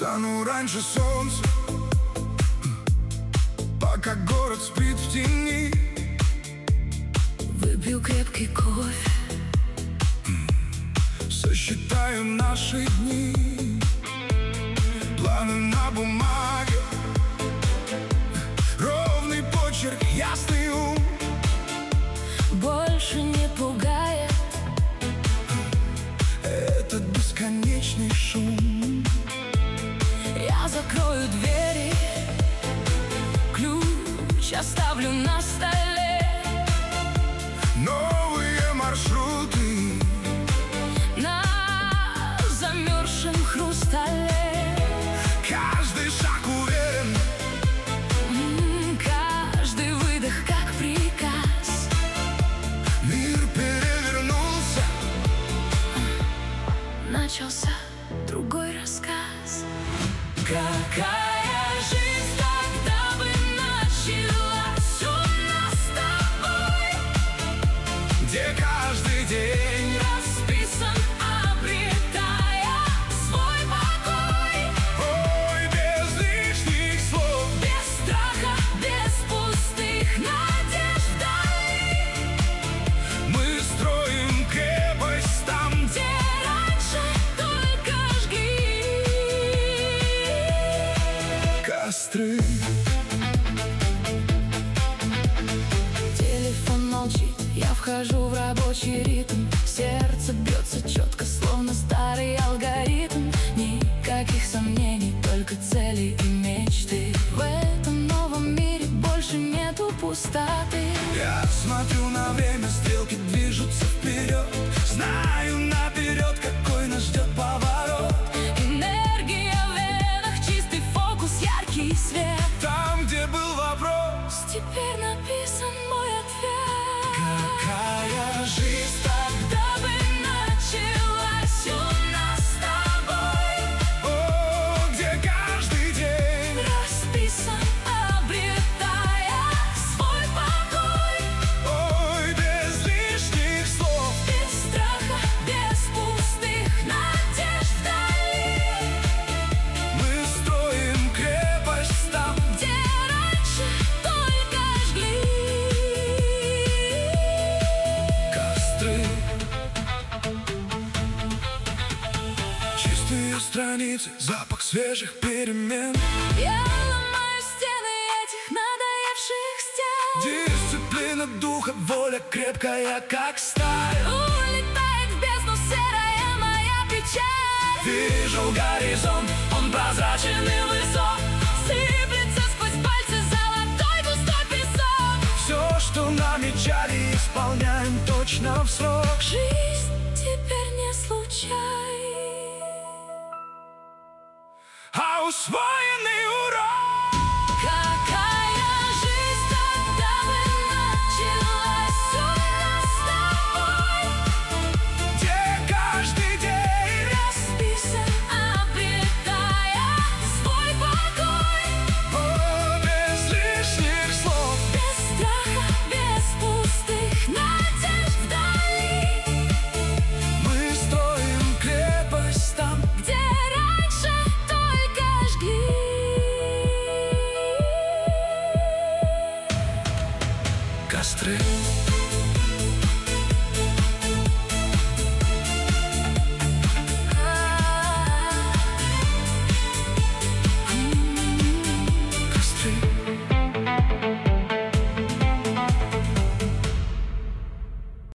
Встану раньше солнца, пока город спит в тени. Выпью крепкий кофе, сосчитаю наши дни. Планы на бумаге, ровный почерк, ясный ум. больше не пугает этот бесконечный шум. Я закрою двери, ключ оставлю на столе. Новые маршруты На замерзшем хрустале. каждый шаг уверен, Каждый выдох как приказ. мир перевернулся. Начался другой рассказ. Какая жизнь тогда бы началась у нас с тобой, Где каждый день расписан, обретая свой покой. ой, без лишних слов. Без страха, без пустых надежд вдали. Мы строим крепость там, Где раньше только жгли костры. Телефон молчит, я вхожу в рабочий ритм. Сердце бьется четко, словно старый алгоритм. Никаких сомнений, только цели и мечты. В этом новом мире больше нету пустоты. Я смотрю на время, стрелки движутся вперед. Знаю наперед, какой нас ждет поворот. Энергия в венах, чистый фокус, яркий свет. Там, где был вопрос, Теперь написан мой ответ. какая жизнь тогда, Да бы началась у нас с тобой, о, где каждый день расписан, обретая свой покой. ой, без лишних слов. Без страха, без пустых надежд вдали. Мы строим крепость там, Где раньше только жгли костры. Чистые страницы, запах свежих перемен. Я ломаю стены этих надоевших стен. Дисциплина духа, воля крепкая, как сталь. Улетает в бездну серая моя печаль. Вижу горизонт, он прозрачен и высок. Сыплется сквозь пальцы золотой густой песок. Все, что намечали, исполняем точно в срок. Жизнь теперь не случай, А усвоенный